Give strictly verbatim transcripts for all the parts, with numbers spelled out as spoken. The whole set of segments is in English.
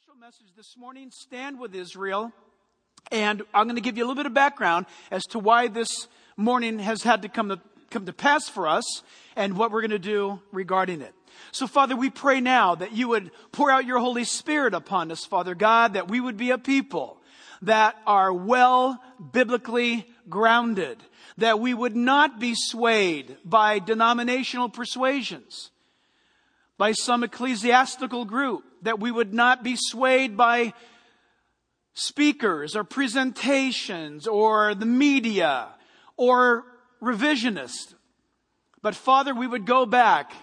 special message this morning, Stand with Israel. And I'm going to give you a little bit of background as to why this morning has had to come to, come to pass for us and what we're going to do regarding it. So, Father, we pray now that you would pour out your Holy Spirit upon us, Father God, that we would be a people that are well biblically grounded, that we would not be swayed by denominational persuasions, by some ecclesiastical group, that we would not be swayed by speakers or presentations or the media or revisionists. But Father, we would go back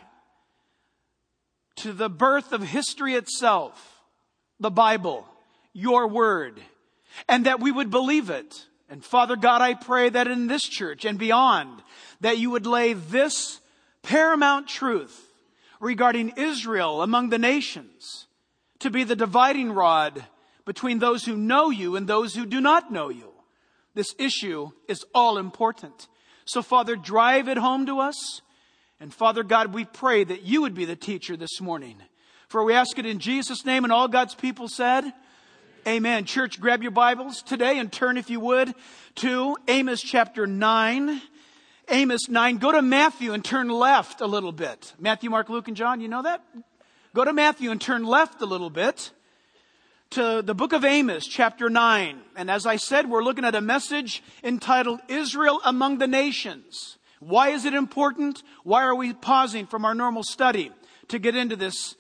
to the birth of history itself, the Bible, your word, and that we would believe it. And Father God, I pray that in this church and beyond, that you would lay this paramount truth regarding Israel among the nations to be the dividing rod between those who know you and those who do not know you. This issue is all important. So Father, drive it home to us. And Father God, we pray that you would be the teacher this morning. For we ask it in Jesus' name, and all God's people said, Amen. Amen. Church, grab your Bibles today and turn, if you would, to Amos chapter nine. Amos nine. Go to Matthew and turn left a little bit. Matthew, Mark, Luke, and John, you know that? Go to Matthew and turn left a little bit to the book of Amos, chapter nine. And as I said, we're looking at a message entitled Israel Among the Nations. Why is it important? Why are we pausing from our normal study to get into this?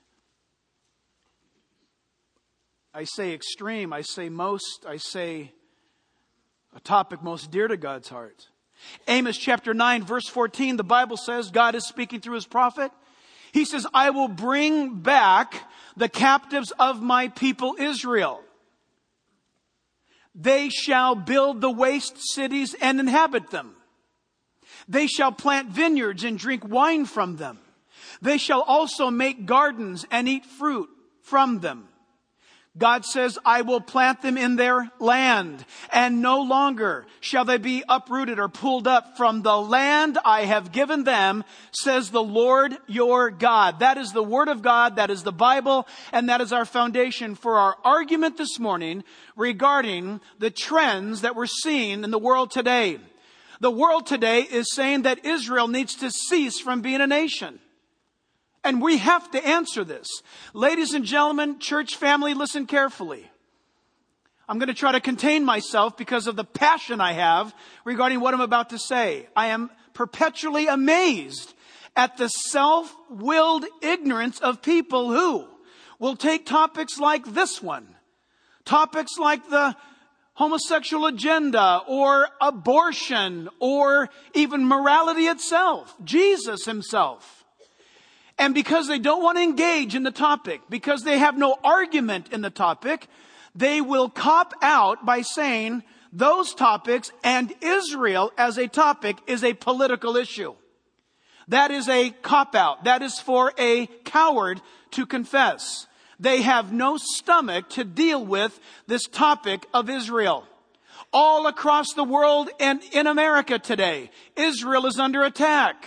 I say extreme, I say most, I say a topic most dear to God's heart. Amos chapter nine, verse fourteen, the Bible says, God is speaking through his prophet. He says, I will bring back the captives of my people Israel. They shall build the waste cities and inhabit them. They shall plant vineyards and drink wine from them. They shall also make gardens and eat fruit from them. God says, I will plant them in their land, and no longer shall they be uprooted or pulled up from the land I have given them, says the Lord your God. That is the word of God, that is the Bible, and that is our foundation for our argument this morning regarding the trends that we're seeing in the world today. The world today is saying that Israel needs to cease from being a nation. And we have to answer this. Ladies and gentlemen, church family, listen carefully. I'm going to try to contain myself because of the passion I have regarding what I'm about to say. I am perpetually amazed at the self-willed ignorance of people who will take topics like this one, topics like the homosexual agenda or abortion or even morality itself, Jesus himself. And because they don't want to engage in the topic, because they have no argument in the topic, they will cop out by saying those topics and Israel as a topic is a political issue. That is a cop out. That is for a coward to confess. They have no stomach to deal with this topic of Israel. All across the world and in America today, Israel is under attack.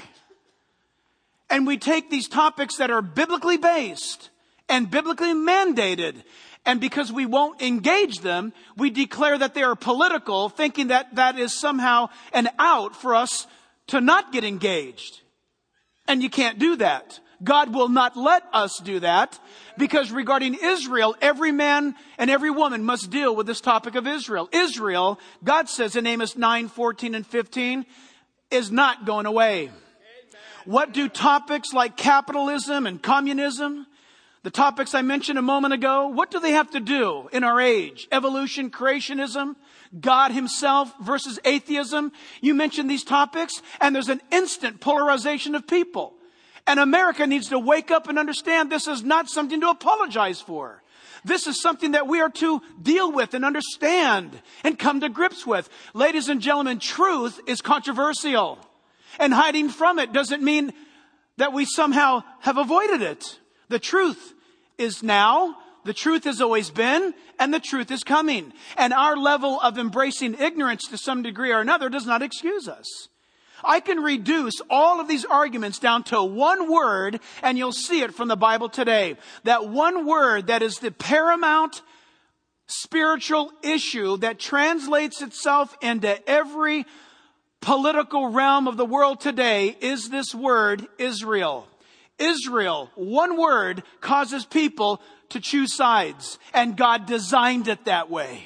And we take these topics that are biblically based and biblically mandated, and because we won't engage them, we declare that they are political, thinking that that is somehow an out for us to not get engaged. And you can't do that. God will not let us do that, because regarding Israel, every man and every woman must deal with this topic of Israel. Israel, God says in Amos nine, fourteen and fifteen, is not going away. What do topics like capitalism and communism, the topics I mentioned a moment ago, what do they have to do in our age? Evolution, creationism, God himself versus atheism. You mention these topics and there's an instant polarization of people. And America needs to wake up and understand this is not something to apologize for. This is something that we are to deal with and understand and come to grips with. Ladies and gentlemen, truth is controversial. And hiding from it doesn't mean that we somehow have avoided it. The truth is now, the truth has always been, and the truth is coming. And our level of embracing ignorance to some degree or another does not excuse us. I can reduce all of these arguments down to one word, and you'll see it from the Bible today. That one word that is the paramount spiritual issue that translates itself into every political realm of the world today is this word, Israel. Israel, one word, causes people to choose sides, and God designed it that way.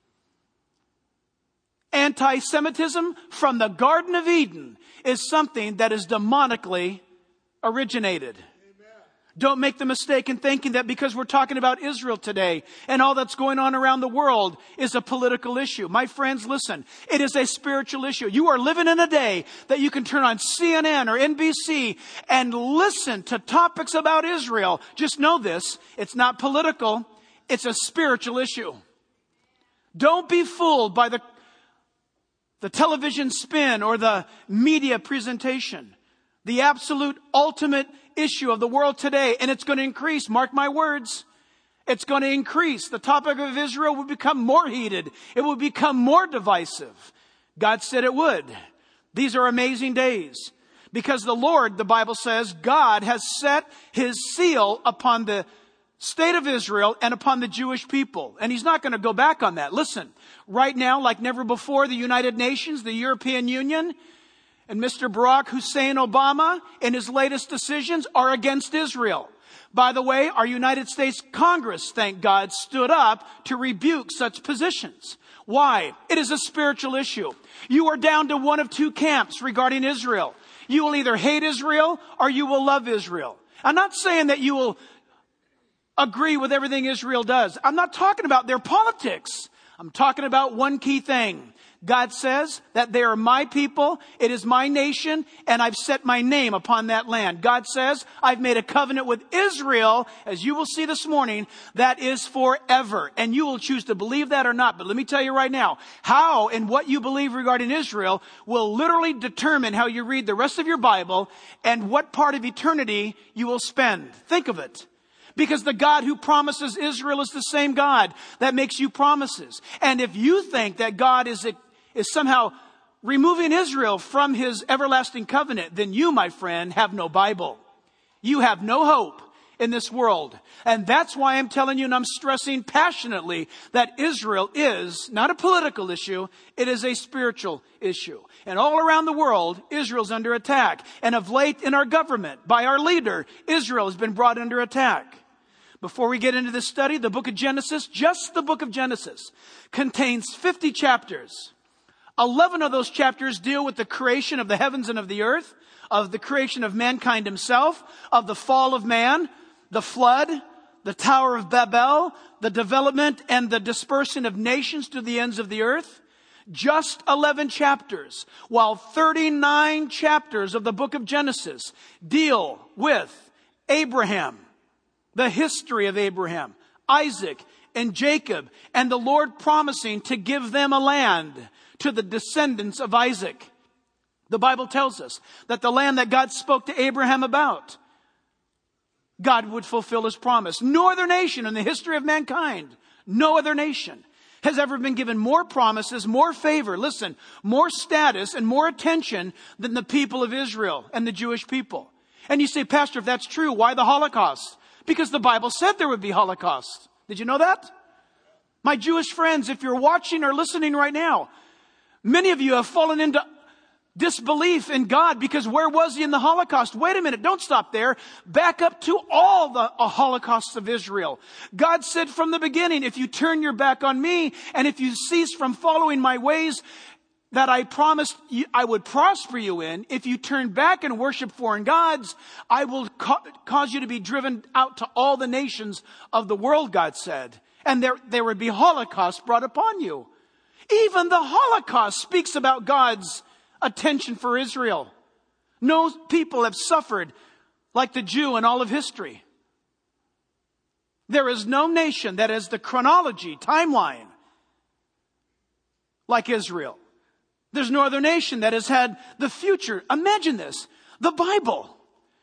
Anti-Semitism from the Garden of Eden is something that is demonically originated. Don't make the mistake in thinking that because we're talking about Israel today and all that's going on around the world is a political issue. My friends, listen, it is a spiritual issue. You are living in a day that you can turn on C N N or N B C and listen to topics about Israel. Just know this, it's not political, it's a spiritual issue. Don't be fooled by the, the television spin or the media presentation. The absolute ultimate issue of the world today, and it's going to increase. Mark my words. It's going to increase. The topic of Israel will become more heated. It will become more divisive. God said it would. These are amazing days. Because the Lord, the Bible says, God has set His seal upon the state of Israel and upon the Jewish people. And He's not going to go back on that. Listen, right now, like never before, the United Nations, the European Union, and Mister Barack Hussein Obama in his latest decisions are against Israel. By the way, our United States Congress, thank God, stood up to rebuke such positions. Why? It is a spiritual issue. You are down to one of two camps regarding Israel. You will either hate Israel or you will love Israel. I'm not saying that you will agree with everything Israel does. I'm not talking about their politics. I'm talking about one key thing. God says that they are my people, it is my nation, and I've set my name upon that land. God says, I've made a covenant with Israel, as you will see this morning, that is forever. And you will choose to believe that or not. But let me tell you right now, how and what you believe regarding Israel will literally determine how you read the rest of your Bible and what part of eternity you will spend. Think of it. Because the God who promises Israel is the same God that makes you promises. And if you think that God is a is somehow removing Israel from His everlasting covenant, then you, my friend, have no Bible. You have no hope in this world. And that's why I'm telling you, and I'm stressing passionately, that Israel is not a political issue, it is a spiritual issue. And all around the world, Israel's under attack. And of late in our government, by our leader, Israel has been brought under attack. Before we get into this study, the book of Genesis, just the book of Genesis, contains fifty chapters. Eleven of those chapters deal with the creation of the heavens and of the earth, of the creation of mankind himself, of the fall of man, the flood, the Tower of Babel, the development and the dispersion of nations to the ends of the earth. Just eleven chapters, while thirty-nine chapters of the book of Genesis deal with Abraham, the history of Abraham, Isaac, and Jacob, and the Lord promising to give them a land to the descendants of Isaac. The Bible tells us that the land that God spoke to Abraham about, God would fulfill His promise. No other nation in the history of mankind, no other nation has ever been given more promises, more favor, listen, more status and more attention than the people of Israel and the Jewish people. And you say, Pastor, if that's true, why the Holocaust? Because the Bible said there would be Holocaust. Did you know that? My Jewish friends, if you're watching or listening right now, many of you have fallen into disbelief in God because where was He in the Holocaust? Wait a minute, don't stop there. Back up to all the uh, Holocausts of Israel. God said from the beginning, if you turn your back on me and if you cease from following my ways that I promised you, I would prosper you in, if you turn back and worship foreign gods, I will ca- cause you to be driven out to all the nations of the world, God said. And there, there would be Holocaust brought upon you. Even the Holocaust speaks about God's attention for Israel. No people have suffered like the Jew in all of history. There is no nation that has the chronology, timeline, like Israel. There's no other nation that has had the future. Imagine this. The Bible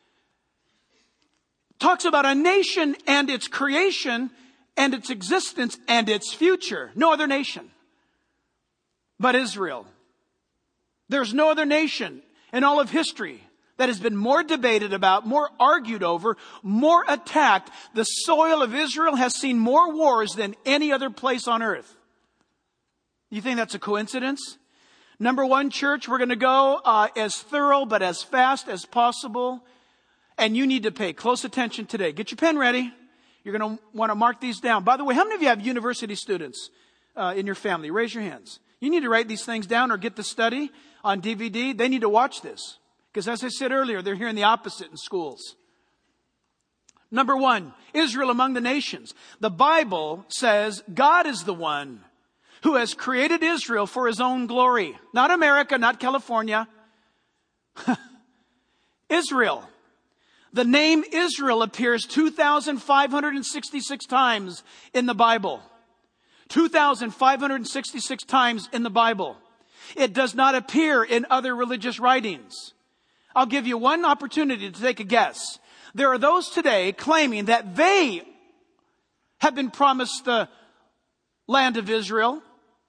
talks about a nation and its creation and its existence and its future. No other nation but Israel. There's no other nation in all of history that has been more debated about, more argued over, more attacked. The soil of Israel has seen more wars than any other place on earth. You think that's a coincidence? Number one, church, we're going to go uh, as thorough but as fast as possible. And you need to pay close attention today. Get your pen ready. You're going to want to mark these down. By the way, how many of you have university students uh, in your family? Raise your hands. You need to write these things down or get the study on D V D. They need to watch this. Because as I said earlier, they're hearing the opposite in schools. Number one, Israel among the nations. The Bible says God is the one who has created Israel for his own glory. Not America, not California. Israel. The name Israel appears two thousand five hundred sixty-six times in the Bible. two thousand five hundred sixty-six times in the Bible. It does not appear in other religious writings. I'll give you one opportunity to take a guess. There are those today claiming that they have been promised the land of Israel.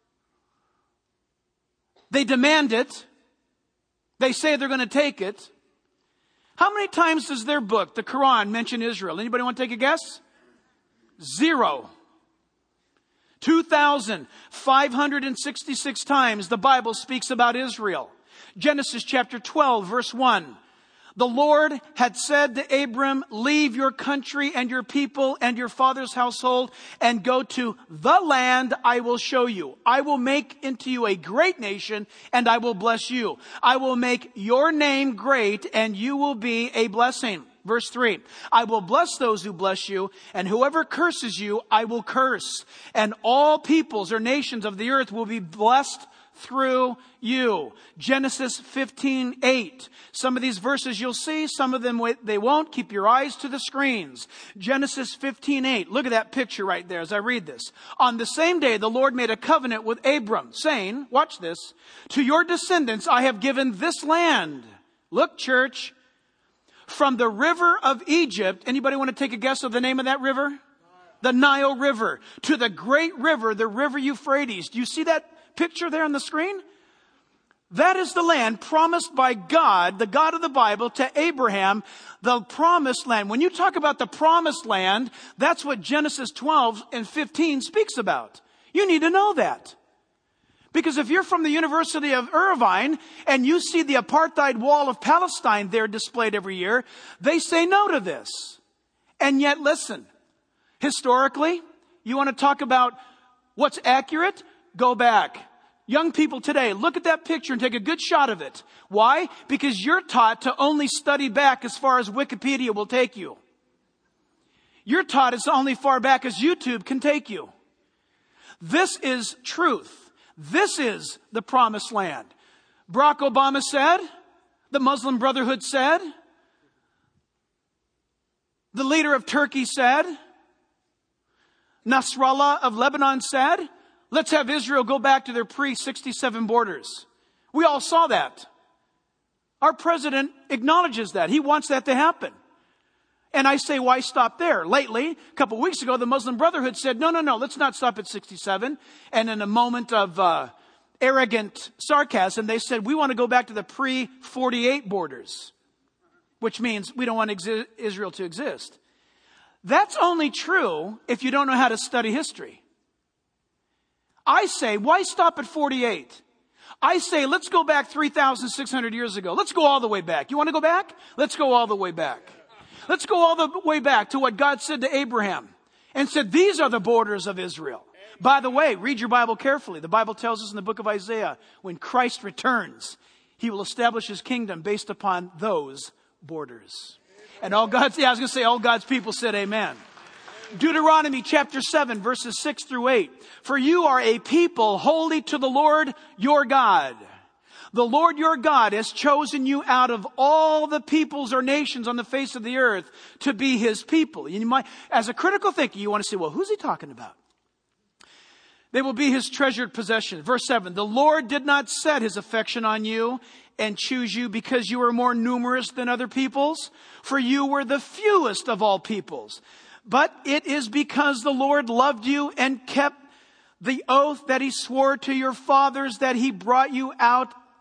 They demand it. They say they're going to take it. How many times does their book, the Quran, mention Israel? Anybody want to take a guess? Zero. two thousand five hundred sixty-six times the Bible speaks about Israel. Genesis chapter twelve, verse one. The Lord had said to Abram, leave your country and your people and your father's household and go to the land I will show you. I will make into you a great nation and I will bless you. I will make your name great and you will be a blessing. Verse three, I will bless those who bless you, and whoever curses you, I will curse. And all peoples or nations of the earth will be blessed through you. Genesis fifteen eight. Some of these verses you'll see, some of them they won't. Keep your eyes to the screens. Genesis fifteen eight. Look at that picture right there as I read this. On the same day, the Lord made a covenant with Abram, saying, watch this, to your descendants I have given this land. Look, church, from the river of Egypt. Anybody want to take a guess of the name of that river? The Nile River. To the great river, the river Euphrates. Do you see that picture there on the screen? That is the land promised by God, the God of the Bible, to Abraham, the promised land. When you talk about the promised land, that's what Genesis twelve and fifteen speaks about. You need to know that. Because if you're from the University of Irvine and you see the apartheid wall of Palestine there displayed every year, they say no to this. And yet, listen, historically, you want to talk about what's accurate? Go back. Young people today, look at that picture and take a good shot of it. Why? Because you're taught to only study back as far as Wikipedia will take you. You're taught it's only far back as YouTube can take you. This is truth. This is the promised land. Barack Obama said, the Muslim Brotherhood said, the leader of Turkey said, Nasrallah of Lebanon said, let's have Israel go back to their pre sixty-seven borders. We all saw that. Our president acknowledges that. He wants that to happen. And I say, why stop there? Lately, a couple of weeks ago, the Muslim Brotherhood said, no, no, no, let's not stop at sixty-seven. And in a moment of uh, arrogant sarcasm, they said, we want to go back to the pre forty-eight borders, which means we don't want exi- Israel to exist. That's only true if you don't know how to study history. I say, why stop at forty-eight? I say, let's go back three thousand six hundred years ago. Let's go all the way back. You want to go back? Let's go all the way back. Let's go all the way back to what God said to Abraham and said, these are the borders of Israel. By the way, read your Bible carefully. The Bible tells us in the book of Isaiah, when Christ returns, he will establish his kingdom based upon those borders. And all God's, yeah, I was going to say all God's people said amen. Deuteronomy chapter seven, verses six through eight. For you are a people holy to the Lord your God. The Lord your God has chosen you out of all the peoples or nations on the face of the earth to be his people. You might, as a critical thinker, you want to say, well, who's he talking about? They will be his treasured possession. Verse seven, the Lord did not set his affection on you and choose you because you were more numerous than other peoples, for you were the fewest of all peoples. But it is because the Lord loved you and kept the oath that he swore to your fathers that he brought you out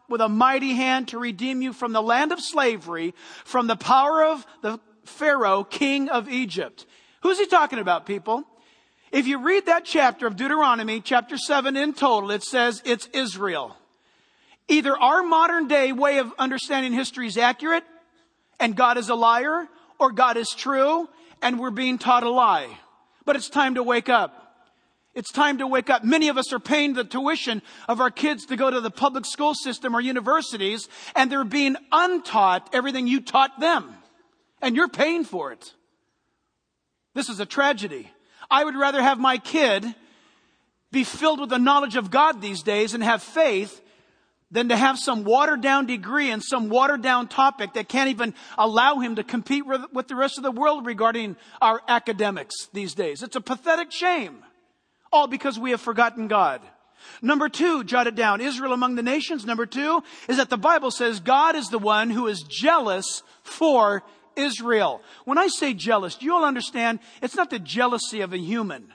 with a mighty hand to redeem you from the land of slavery, from the power of the Pharaoh, king of Egypt. Who's he talking about, people? If you read that chapter of Deuteronomy, chapter seven in total, it says it's Israel. Either our modern day way of understanding history is accurate and God is a liar, or God is true and we're being taught a lie. But it's time to wake up. It's time to wake up. Many of us are paying the tuition of our kids to go to the public school system or universities, and they're being untaught everything you taught them. And you're paying for it. This is a tragedy. I would rather have my kid be filled with the knowledge of God these days and have faith than to have some watered down degree and some watered down topic that can't even allow him to compete with the rest of the world regarding our academics these days. It's a pathetic shame. All because we have forgotten God. Number two, jot it down. Israel among the nations. Number two is that the Bible says God is the one who is jealous for Israel. When I say jealous, do you all understand? It's not the jealousy of a human.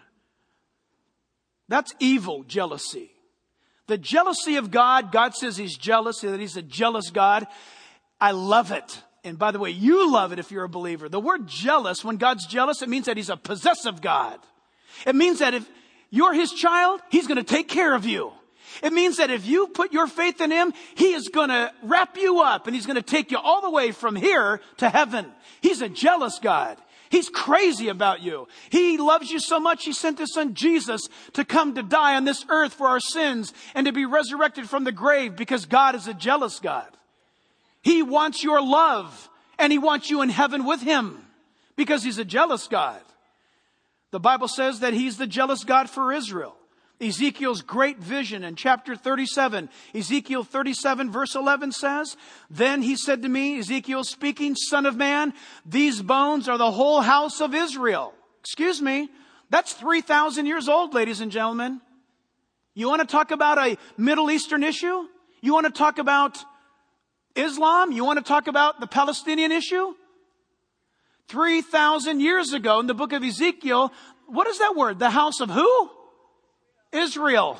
That's evil jealousy. The jealousy of God, God says He's jealous, that He's a jealous God. I love it. And by the way, you love it if you're a believer. The word jealous, when God's jealous, it means that He's a possessive God. It means that if you're His child, He's going to take care of you. It means that if you put your faith in Him, He is going to wrap you up and He's going to take you all the way from here to heaven. He's a jealous God. He's crazy about you. He loves you so much, He sent His Son Jesus to come to die on this earth for our sins and to be resurrected from the grave, because God is a jealous God. He wants your love and He wants you in heaven with Him because He's a jealous God. The Bible says that He's the jealous God for Israel. Ezekiel's great vision in chapter thirty-seven, Ezekiel thirty-seven verse eleven says, "Then he said to me," Ezekiel speaking, "Son of man, these bones are the whole house of Israel." Excuse me, that's three thousand years old, ladies and gentlemen. You want to talk about a Middle Eastern issue? You want to talk about Islam? You want to talk about the Palestinian issue? three thousand years ago in the book of Ezekiel, what is that word? The house of who? Israel.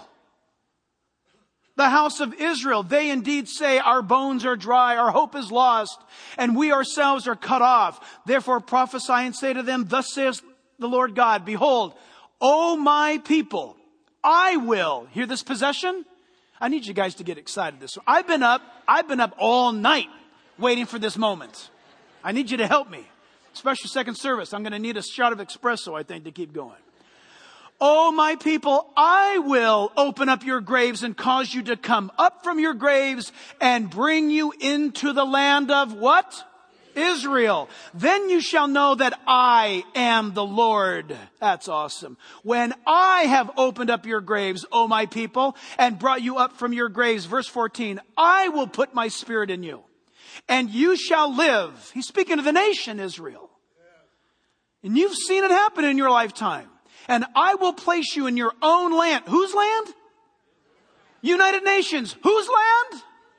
The house of Israel. They indeed say, "Our bones are dry, our hope is lost, and we ourselves are cut off. Therefore prophesy and say to them, Thus says the Lord God, Behold, O my people, I will," hear this possession? I need you guys to get excited this one. I've been up, I've been up all night waiting for this moment. I need you to help me. Especially second service. I'm going to need a shot of espresso, I think, to keep going. "O my people, I will open up your graves and cause you to come up from your graves and bring you into the land of" what? Israel. "Then you shall know that I am the Lord." That's awesome. "When I have opened up your graves, O my people, and brought you up from your graves," verse fourteen, "I will put my spirit in you, and you shall live." He's speaking to the nation Israel. And you've seen it happen in your lifetime. "And I will place you in your own land." Whose land? United Nations. Whose land?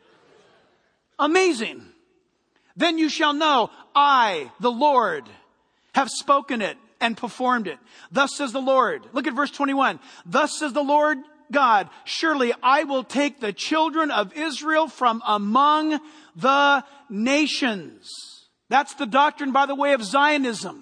Amazing. "Then you shall know I, the Lord, have spoken it and performed it. Thus says the Lord." Look at verse twenty-one. "Thus says the Lord God, surely I will take the children of Israel from among the nations." That's the doctrine, by the way, of Zionism.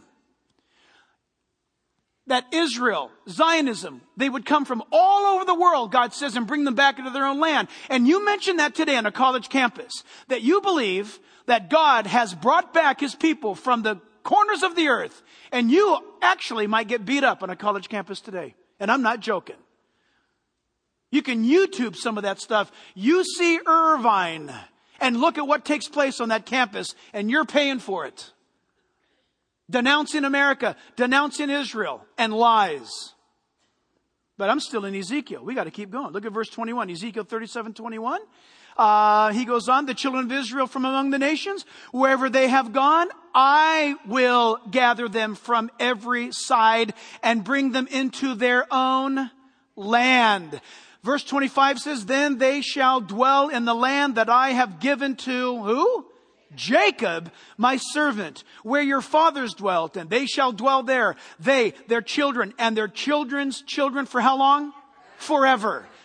That Israel, Zionism, they would come from all over the world, God says, and bring them back into their own land. And you mentioned that today on a college campus, that you believe that God has brought back His people from the corners of the earth. And you actually might get beat up on a college campus today. And I'm not joking. You can YouTube some of that stuff. U C Irvine, and look at what takes place on that campus, and you're paying for it. Denouncing America, denouncing Israel, and lies. But I'm still in Ezekiel. We got to keep going. Look at verse twenty-one, Ezekiel thirty-seven twenty-one. Uh, he goes on, "The children of Israel from among the nations, wherever they have gone, I will gather them from every side and bring them into their own land." Verse twenty-five says, "Then they shall dwell in the land that I have given to" who? "Jacob, my servant, where your fathers dwelt, and they shall dwell there, they, their children, and their children's children," for how long? Forever.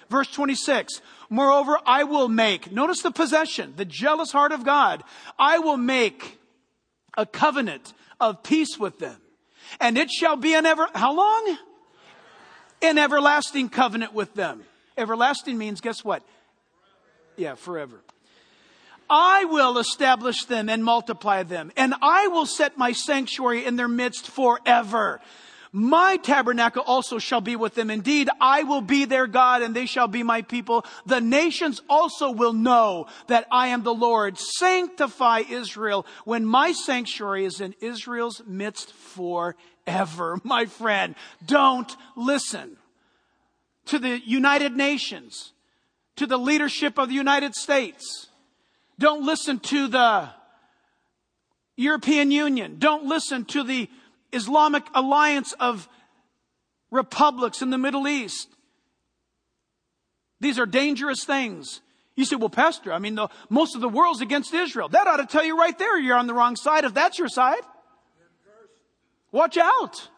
Verse twenty-six. Moreover, I will make, notice the possession, the jealous heart of God. I will make a covenant of peace with them. And it shall be an ever, how long? An everlasting covenant with them. Everlasting means, guess what? Yeah, forever. I will establish them and multiply them, and I will set my sanctuary in their midst forever. My tabernacle also shall be with them. Indeed, I will be their God, and they shall be my people. The nations also will know that I am the Lord. Sanctify Israel when my sanctuary is in Israel's midst forever. My friend, don't listen to the United Nations, to the leadership of the United States. Don't listen to the European Union. Don't listen to the Islamic alliance of republics in the Middle East. These are dangerous things. You say, well, Pastor, I mean, the, most of the world's against Israel. That ought to tell you right there you're on the wrong side if that's your side. Watch out.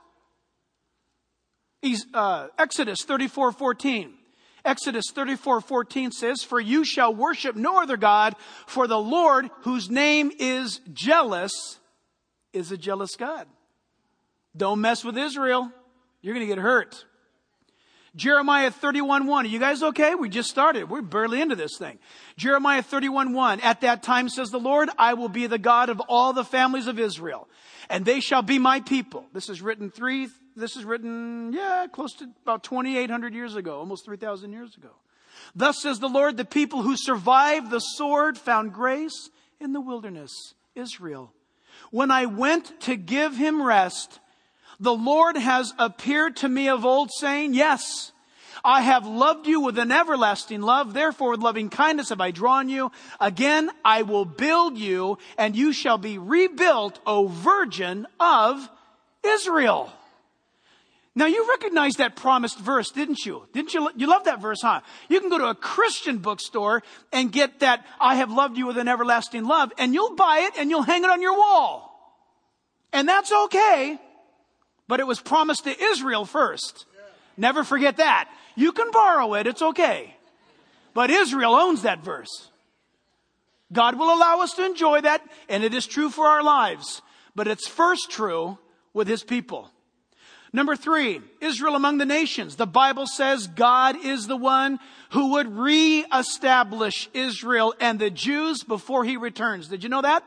He's, uh, Exodus thirty-four fourteen. Exodus thirty-four fourteen says, for you shall worship no other God, for the Lord, whose name is jealous, is a jealous God. Don't mess with Israel. You're going to get hurt. Jeremiah thirty-one one. Are you guys okay? We just started. We're barely into this thing. Jeremiah thirty-one one. At that time, says the Lord, I will be the God of all the families of Israel, and they shall be my people. This is written three, this is written, yeah, close to about twenty-eight hundred years ago, almost three thousand years ago. Thus says the Lord, the people who survived the sword found grace in the wilderness, Israel. When I went to give him rest, the Lord has appeared to me of old, saying, yes, I have loved you with an everlasting love. Therefore, with loving kindness have I drawn you. Again, I will build you, and you shall be rebuilt, O virgin of Israel. Now, you recognize that promised verse, didn't you? Didn't you? You love that verse, huh? You can go to a Christian bookstore and get that I have loved you with an everlasting love, and you'll buy it and you'll hang it on your wall. And that's okay. But it was promised to Israel first. Never forget that. You can borrow it. It's okay. But Israel owns that verse. God will allow us to enjoy that, and it is true for our lives. But it's first true with his people. Number three, Israel among the nations. The Bible says God is the one who would reestablish Israel and the Jews before he returns. Did you know that?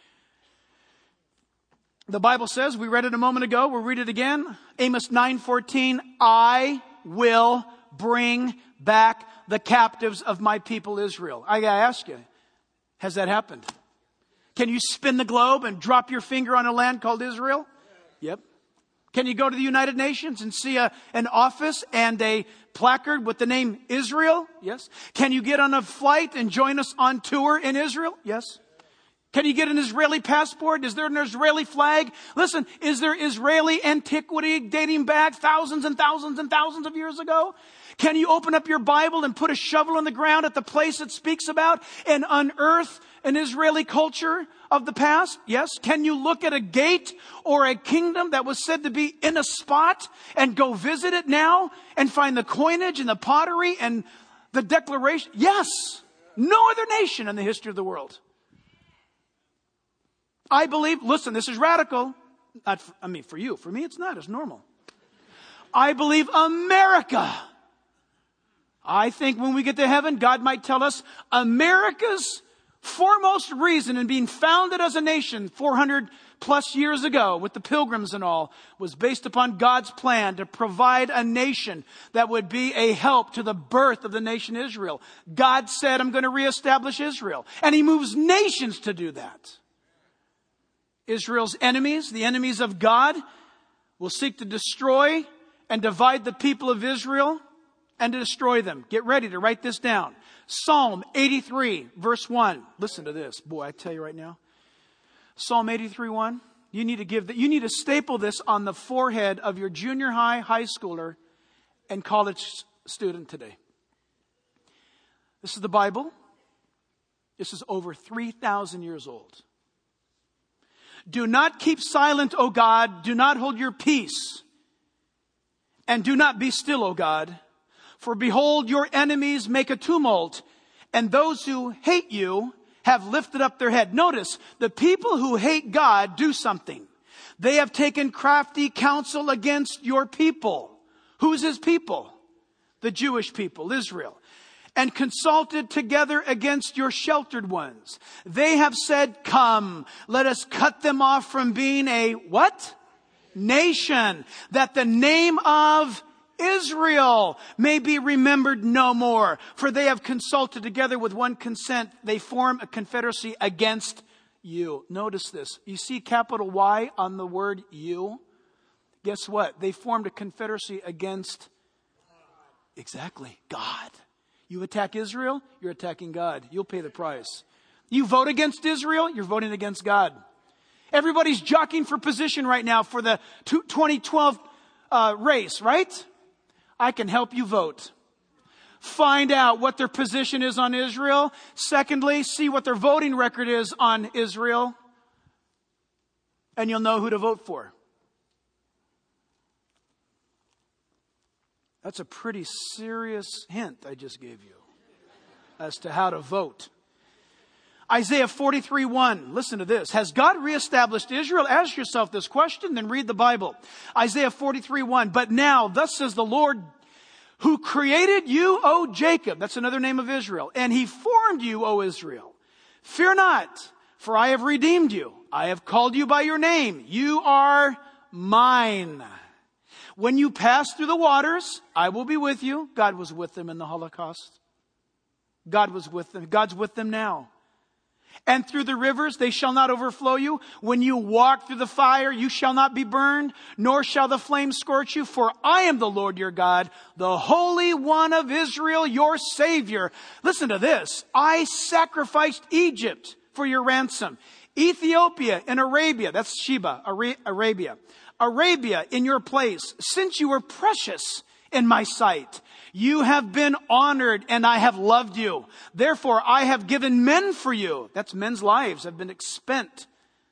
The Bible says, we read it a moment ago, we'll read it again. Amos nine fourteen, I will bring back the captives of my people Israel. I gotta ask you, has that happened? Can you spin the globe and drop your finger on a land called Israel? Yep. Can you go to the United Nations and see a, an office and a placard with the name Israel? Yes. Can you get on a flight and join us on tour in Israel? Yes. Can you get an Israeli passport? Is there an Israeli flag? Listen, is there Israeli antiquity dating back thousands and thousands and thousands of years ago? Can you open up your Bible and put a shovel in the ground at the place it speaks about and unearth an Israeli culture of the past? Yes. Can you look at a gate or a kingdom that was said to be in a spot and go visit it now and find the coinage and the pottery and the declaration? Yes. No other nation in the history of the world. I believe, listen, this is radical. Not for, I mean, for you. For me, it's not. It's normal. I believe America. I think when we get to heaven, God might tell us America's foremost reason in being founded as a nation four hundred plus years ago with the Pilgrims and all was based upon God's plan to provide a nation that would be a help to the birth of the nation Israel. God said, I'm going to reestablish Israel. And he moves nations to do that. Israel's enemies, the enemies of God, will seek to destroy and divide the people of Israel and to destroy them. Get ready to write this down. Psalm eighty-three, verse one. Listen to this. Boy, I tell you right now. Psalm eighty-three, one. You need to give that. You need to staple this on the forehead of your junior high, high schooler, and college student today. This is the Bible. This is over three thousand years old. Do not keep silent, O God. Do not hold your peace. And do not be still, O God. For behold, your enemies make a tumult, and those who hate you have lifted up their head. Notice, the people who hate God do something. They have taken crafty counsel against your people. Who's his people? The Jewish people, Israel. And consulted together against your sheltered ones. They have said, come, let us cut them off from being a what? Nation, that the name of Israel may be remembered no more. For they have consulted together with one consent. They form a confederacy against you. Notice this. You see capital Y on the word you? Guess what? They formed a confederacy against, exactly, God. You attack Israel, you're attacking God. You'll pay the price. You vote against Israel, you're voting against God. Everybody's jockeying for position right now for the twenty twelve uh, race, right? I can help you vote. Find out what their position is on Israel. Secondly, see what their voting record is on Israel. And you'll know who to vote for. That's a pretty serious hint I just gave you as to how to vote. Isaiah forty-three one. Listen to this. Has God reestablished Israel? Ask yourself this question, then read the Bible. Isaiah forty-three one. But now, thus says the Lord, who created you, O Jacob. That's another name of Israel. And he formed you, O Israel. Fear not, for I have redeemed you. I have called you by your name. You are mine. When you pass through the waters, I will be with you. God was with them in the Holocaust. God was with them. God's with them now. And through the rivers, they shall not overflow you. When you walk through the fire, you shall not be burned, nor shall the flames scorch you. For I am the Lord your God, the Holy One of Israel, your Savior. Listen to this. I sacrificed Egypt for your ransom. Ethiopia and Arabia, that's Sheba, Arabia. Arabia in your place, since you were precious in my sight. You have been honored and I have loved you. Therefore, I have given men for you. That's men's lives have been spent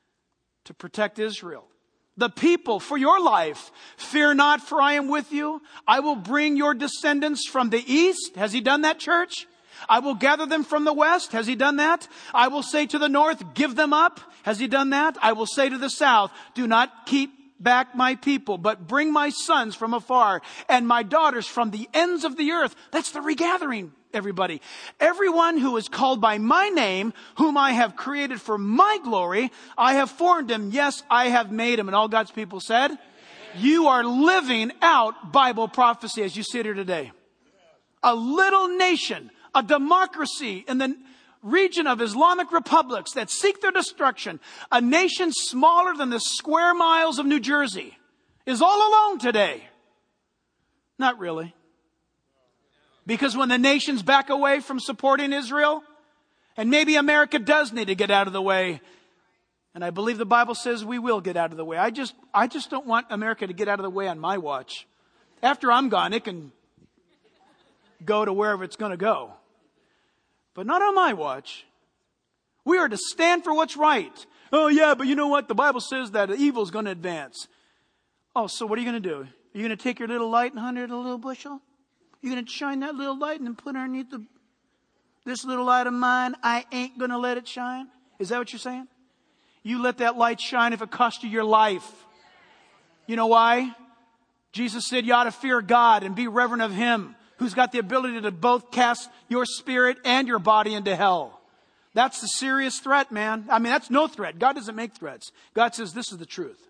to protect Israel. The people for your life. Fear not, for I am with you. I will bring your descendants from the east. Has he done that, church? I will gather them from the west. Has he done that? I will say to the north, give them up. Has he done that? I will say to the south, do not keep back my people, but bring my sons from afar and my daughters from the ends of the earth. That's the regathering, everybody. Everyone who is called by my name, whom I have created for my glory, I have formed him. Yes, I have made him. And all God's people said, you are living out Bible prophecy as you sit here today. A little nation, a democracy in the region of Islamic republics that seek their destruction, a nation smaller than the square miles of New Jersey, is all alone today. Not really. Because when the nations back away from supporting Israel, and maybe America does need to get out of the way, and I believe the Bible says we will get out of the way. I just, I just don't want America to get out of the way on my watch. After I'm gone, it can go to wherever it's going to go. But not on my watch. We are to stand for what's right. Oh yeah, but you know what? The Bible says that evil is going to advance. Oh, so what are you going to do? Are you going to take your little light and hunt it in a little bushel? You're going to shine that little light and then put it underneath the, this little light of mine? I ain't going to let it shine. Is that what you're saying? You let that light shine if it cost you your life. You know why? Jesus said you ought to fear God and be reverent of him, who's got the ability to both cast your spirit and your body into hell. That's the serious threat, man. I mean, that's no threat. God doesn't make threats. God says this is the truth.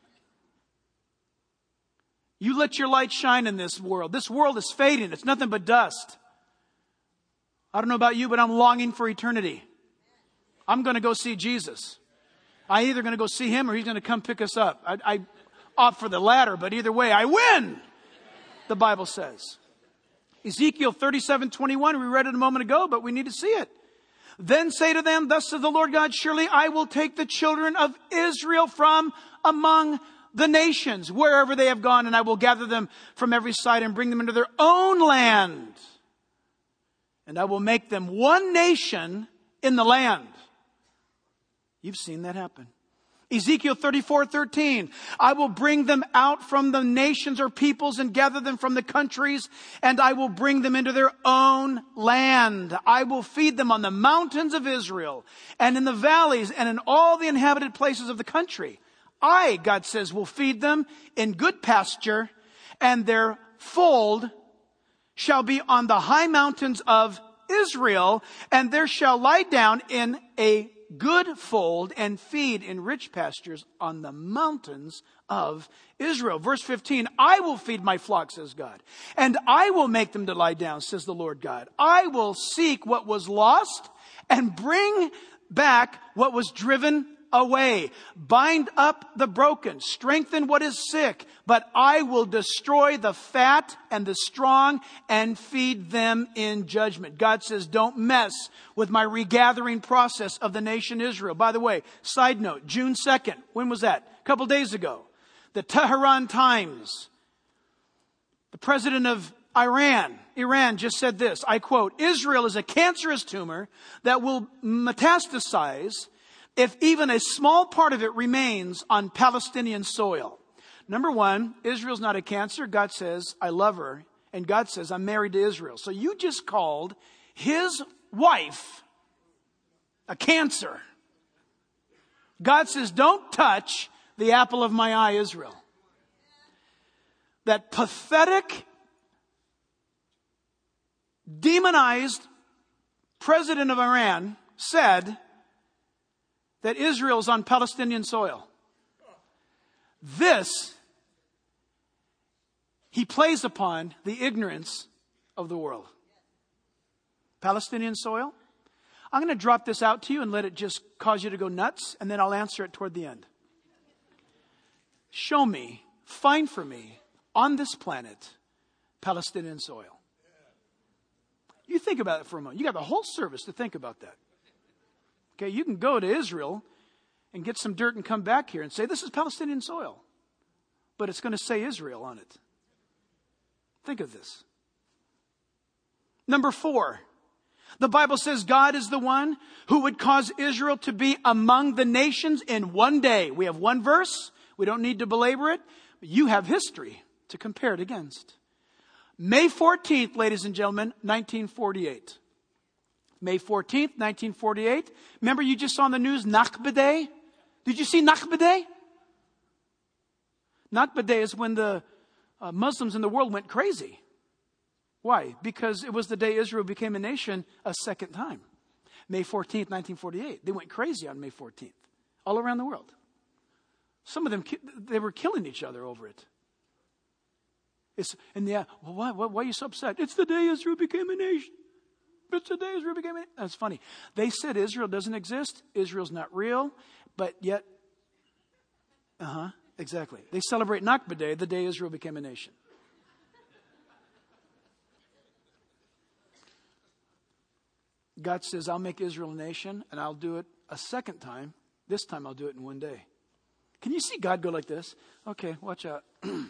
You let your light shine in this world. This world is fading. It's nothing but dust. I don't know about you, but I'm longing for eternity. I'm going to go see Jesus. I'm either going to go see him or he's going to come pick us up. I, I opt for the latter, but either way, I win, the Bible says. Ezekiel thirty-seven twenty-one, we read it a moment ago, but we need to see it. Then say to them, thus says the Lord God, surely I will take the children of Israel from among the nations, wherever they have gone, and I will gather them from every side and bring them into their own land. And I will make them one nation in the land. You've seen that happen. Ezekiel thirty-four thirteen. I will bring them out from the nations or peoples and gather them from the countries, and I will bring them into their own land. I will feed them on the mountains of Israel and in the valleys and in all the inhabited places of the country. I, God says, will feed them in good pasture, and their fold shall be on the high mountains of Israel, and there shall lie down in a good fold and feed in rich pastures on the mountains of Israel. Verse fifteen, I will feed my flock, says God, and I will make them to lie down, says the Lord God. I will seek what was lost and bring back what was driven away. Bind up the broken, strengthen what is sick, but I will destroy the fat and the strong and feed them in judgment. God says, don't mess with my regathering process of the nation Israel. By the way, side note, June second, when was that? A couple days ago. The Tehran Times, the president of Iran, Iran just said this, I quote, Israel is a cancerous tumor that will metastasize if even a small part of it remains on Palestinian soil. Number one, Israel's not a cancer. God says, I love her. And God says, I'm married to Israel. So you just called his wife a cancer. God says, don't touch the apple of my eye, Israel. That pathetic, demonized president of Iran said that Israel is on Palestinian soil. This, he plays upon the ignorance of the world. Palestinian soil? I'm going to drop this out to you and let it just cause you to go nuts, and then I'll answer it toward the end. Show me, find for me, on this planet, Palestinian soil. You think about it for a moment. You got the whole service to think about that. Okay, you can go to Israel and get some dirt and come back here and say, this is Palestinian soil. But it's going to say Israel on it. Think of this. Number four, the Bible says God is the one who would cause Israel to be among the nations in one day. We have one verse. We don't need to belabor it. But you have history to compare it against. May fourteenth, ladies and gentlemen, nineteen forty-eight. May fourteenth, nineteen forty-eight. Remember you just saw on the news Nakba Day? Did you see Nakba Day? Nakba Day is when the uh, Muslims in the world went crazy. Why? Because it was the day Israel became a nation a second time. May fourteenth, nineteen forty-eight. They went crazy on May fourteenth. All around the world. Some of them, they were killing each other over it. It's, and yeah, well, why, why, why are you so upset? It's the day Israel became a nation. It's the day Israel became a nation. That's funny. They said Israel doesn't exist. Israel's not real. But yet, uh-huh, exactly. They celebrate Nakba Day, the day Israel became a nation. God says, I'll make Israel a nation, and I'll do it a second time. This time I'll do it in one day. Can you see God go like this? Okay, watch out.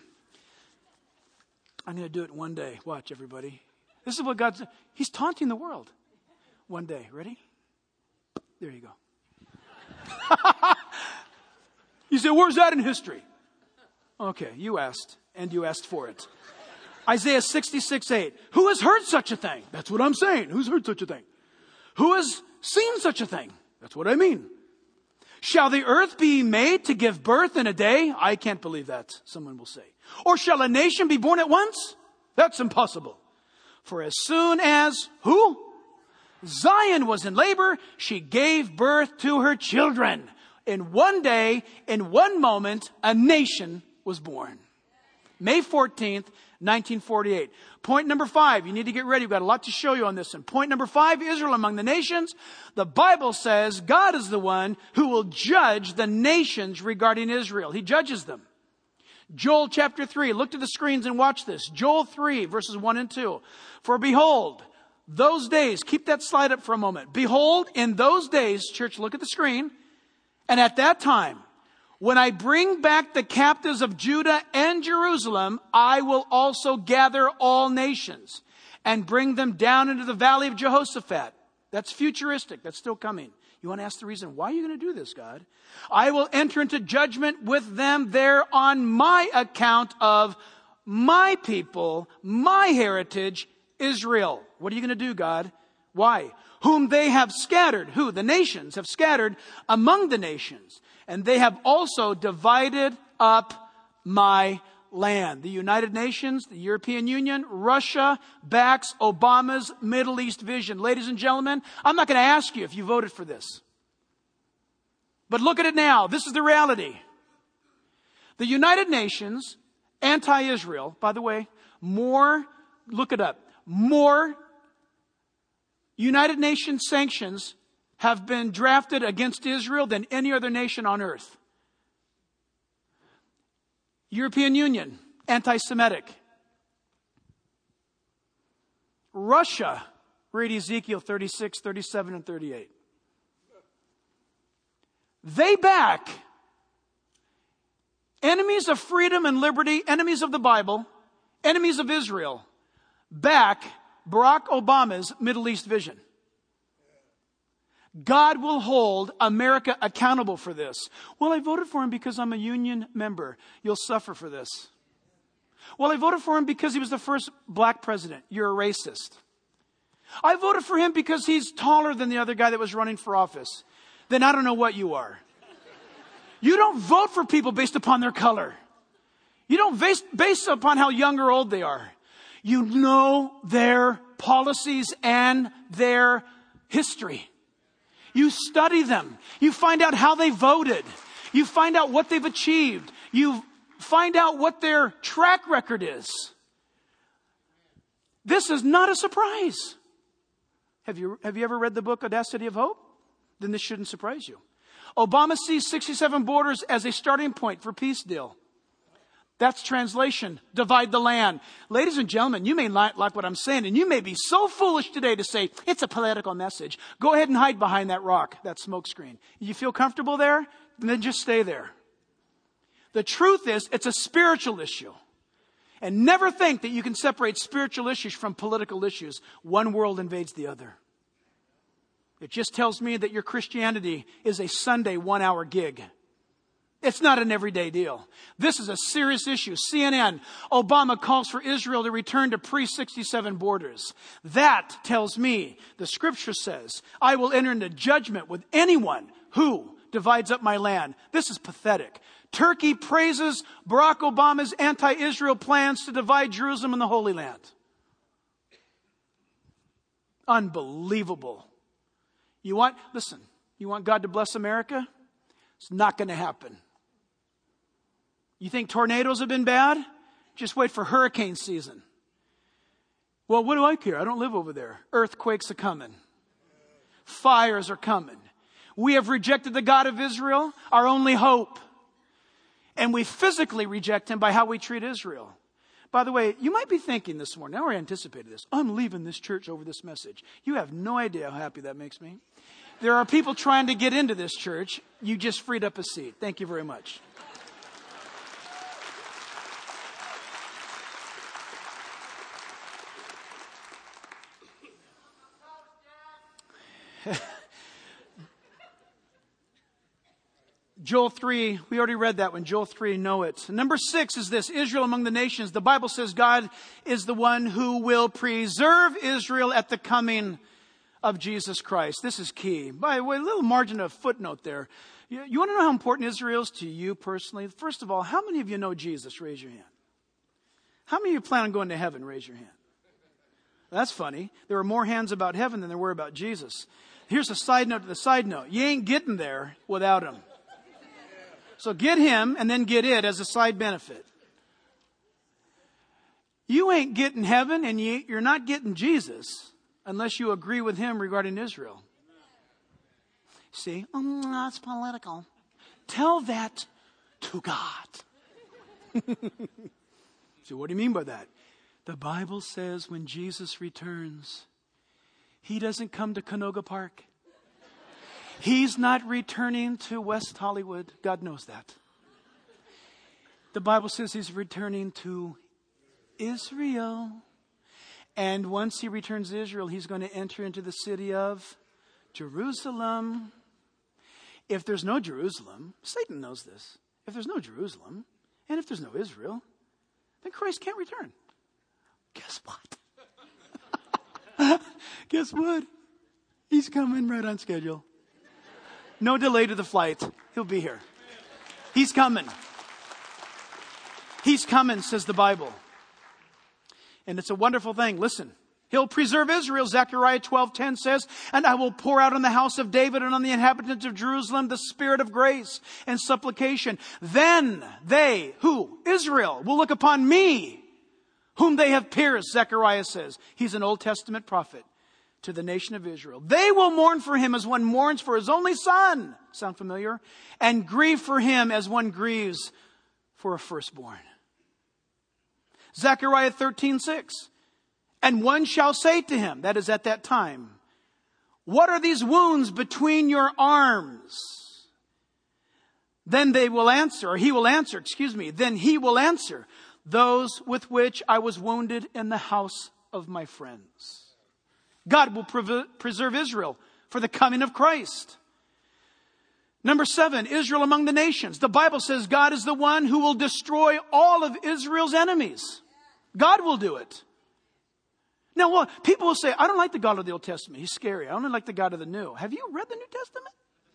I'm going to do it in one day. Watch, everybody. This is what God's... He's taunting the world. One day. Ready? There you go. You say, where's that in history? Okay, you asked, and you asked for it. Isaiah sixty-six eight. Who has heard such a thing? That's what I'm saying. Who's heard such a thing? Who has seen such a thing? That's what I mean. Shall the earth be made to give birth in a day? I can't believe that, someone will say. Or shall a nation be born at once? That's impossible. For as soon as, who? Zion was in labor, she gave birth to her children. In one day, in one moment, a nation was born. May fourteenth, nineteen forty-eight. Point number five. You need to get ready. We've got a lot to show you on this one. Point number five, Israel among the nations. The Bible says God is the one who will judge the nations regarding Israel. He judges them. Joel chapter three. Look to the screens and watch this. Joel three, verses one and two. For behold, those days, keep that slide up for a moment. Behold, in those days, church, look at the screen. And at that time, when I bring back the captives of Judah and Jerusalem, I will also gather all nations and bring them down into the valley of Jehoshaphat. That's futuristic. That's still coming. You want to ask the reason, why are you going to do this, God? I will enter into judgment with them there on my account of my people, my heritage, Israel. What are you going to do, God? Why? Whom they have scattered. Who? The nations have scattered among the nations. And they have also divided up my land. The United Nations, the European Union, Russia backs Obama's Middle East vision. Ladies and gentlemen, I'm not going to ask you if you voted for this. But look at it now. This is the reality. The United Nations, anti-Israel, by the way, more, look it up, more United Nations sanctions have been drafted against Israel than any other nation on earth. European Union, anti-Semitic. Russia, read Ezekiel thirty-six, thirty-seven, and thirty-eight. They back enemies of freedom and liberty, enemies of the Bible, enemies of Israel, back Barack Obama's Middle East vision. God will hold America accountable for this. Well, I voted for him because I'm a union member. You'll suffer for this. Well, I voted for him because he was the first black president. You're a racist. I voted for him because he's taller than the other guy that was running for office. Then I don't know what you are. You don't vote for people based upon their color. You don't base, based upon how young or old they are. You know their policies and their history. You study them. You find out how they voted. You find out what they've achieved. You find out what their track record is. This is not a surprise. Have you, have you ever read the book Audacity of Hope? Then this shouldn't surprise you. Obama sees sixty-seven borders as a starting point for peace deal. That's translation. Divide the land. Ladies and gentlemen, you may not like what I'm saying, and you may be so foolish today to say, it's a political message. Go ahead and hide behind that rock, that smoke screen. You feel comfortable there? Then just stay there. The truth is, it's a spiritual issue. And never think that you can separate spiritual issues from political issues. One world invades the other. It just tells me that your Christianity is a Sunday one-hour gig. It's not an everyday deal. This is a serious issue. C N N, Obama calls for Israel to return to pre sixty-seven borders. That tells me, the scripture says, I will enter into judgment with anyone who divides up my land. This is pathetic. Turkey praises Barack Obama's anti-Israel plans to divide Jerusalem and the Holy Land. Unbelievable. You want, listen, you want God to bless America? It's not going to happen. You think tornadoes have been bad? Just wait for hurricane season. Well, what do I care? I don't live over there. Earthquakes are coming. Fires are coming. We have rejected the God of Israel, our only hope. And we physically reject him by how we treat Israel. By the way, you might be thinking this morning, I already anticipated this, I'm leaving this church over this message. You have no idea how happy that makes me. There are people trying to get into this church. You just freed up a seat. Thank you very much. Joel three, we already read that one. Joel three, know it. Number six is this, Israel among the nations. The Bible says God is the one who will preserve Israel at the coming of Jesus Christ. This is key. By the way, a little margin of footnote there. You, you want to know how important Israel is to you personally? First of all, how many of you know Jesus? Raise your hand. How many of you plan on going to heaven? Raise your hand. That's funny. There were more hands about heaven than there were about Jesus. Here's a side note to the side note. You ain't getting there without him. So get him and then get it as a side benefit. You ain't getting heaven and you, you're not getting Jesus unless you agree with him regarding Israel. See, oh, that's political. Tell that to God. So what do you mean by that? The Bible says when Jesus returns, he doesn't come to Canoga Park. He's not returning to West Hollywood. God knows that. The Bible says he's returning to Israel. And once he returns to Israel, he's going to enter into the city of Jerusalem. if there's no Jerusalem, Satan knows this. If there's no Jerusalem, and if there's no Israel, then Christ can't return. Guess what? Guess what? He's coming right on schedule. No delay to the flight. He'll be here. He's coming. He's coming, says the Bible. And it's a wonderful thing. Listen. He'll preserve Israel, Zechariah twelve ten says, and I will pour out on the house of David and on the inhabitants of Jerusalem the spirit of grace and supplication. Then they, who? Israel, will look upon me, whom they have pierced, Zechariah says. He's an Old Testament prophet to the nation of Israel. They will mourn for him as one mourns for his only son. Sound familiar? And grieve for him as one grieves for a firstborn. Zechariah thirteen six. And one shall say to him, that is at that time, what are these wounds between your arms? Then they will answer, or he will answer, excuse me, then he will answer, those with which I was wounded in the house of my friends. God will pre- preserve Israel for the coming of Christ. Number seven, Israel among the nations. The Bible says God is the one who will destroy all of Israel's enemies. God will do it. Now, well, people will say, I don't like the God of the Old Testament. He's scary. I only like the God of the New. Have you read the New Testament?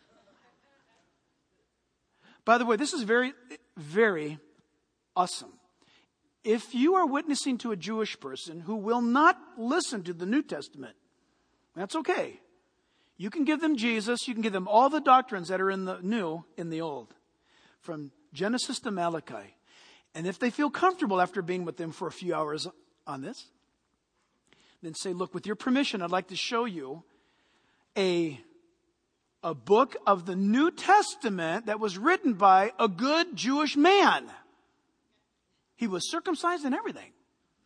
By the way, this is very, very awesome. If you are witnessing to a Jewish person who will not listen to the New Testament, that's okay. You can give them Jesus. You can give them all the doctrines that are in the New, in the Old. From Genesis to Malachi. And if they feel comfortable after being with them for a few hours on this, then say, look, with your permission, I'd like to show you a, a book of the New Testament that was written by a good Jewish man. He was circumcised and everything.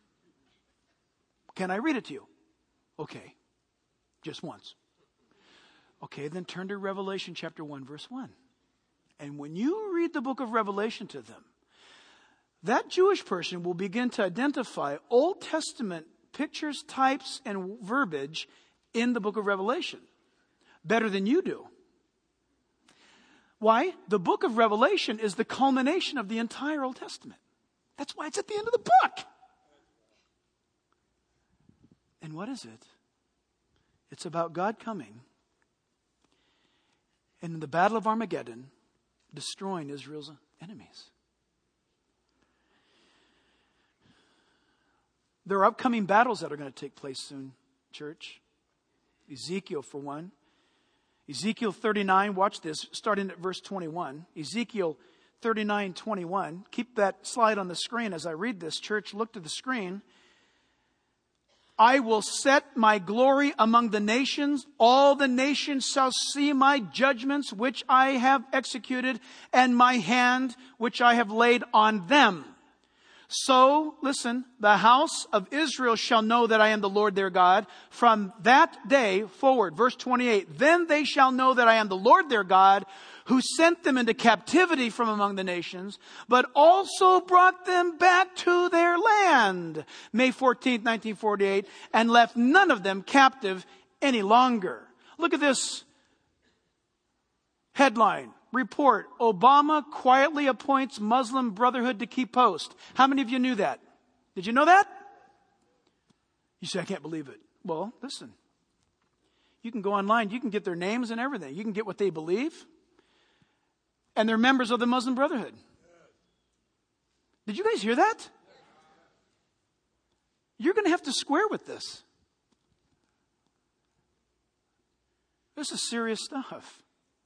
Can I read it to you? Okay. Just once. Okay, then turn to Revelation chapter one, verse one. And when you read the book of Revelation to them, that Jewish person will begin to identify Old Testament pictures, types, and verbiage in the book of Revelation better than you do. Why? The book of Revelation is the culmination of the entire Old Testament. That's why it's at the end of the book. And what is it? It's about God coming and in the battle of Armageddon, destroying Israel's enemies. There are upcoming battles that are going to take place soon, church. Ezekiel, for one. Ezekiel thirty-nine, watch this, starting at verse twenty-one. Ezekiel thirty-nine, twenty-one. Keep that slide on the screen as I read this, church. Look to the screen. I will set my glory among the nations. All the nations shall see my judgments, which I have executed, and my hand, which I have laid on them. So, listen, the house of Israel shall know that I am the Lord their God from that day forward. Verse twenty-eight. Then they shall know that I am the Lord their God, who sent them into captivity from among the nations, but also brought them back to their land. May fourteenth, nineteen forty-eight, and left none of them captive any longer. Look at this headline. Report, Obama quietly appoints Muslim Brotherhood to keep post. How many of you knew that? Did you know that? You say, I can't believe it. Well, listen. You can go online. You can get their names and everything. You can get what they believe. And they're members of the Muslim Brotherhood. Did you guys hear that? You're going to have to square with this. This is serious stuff.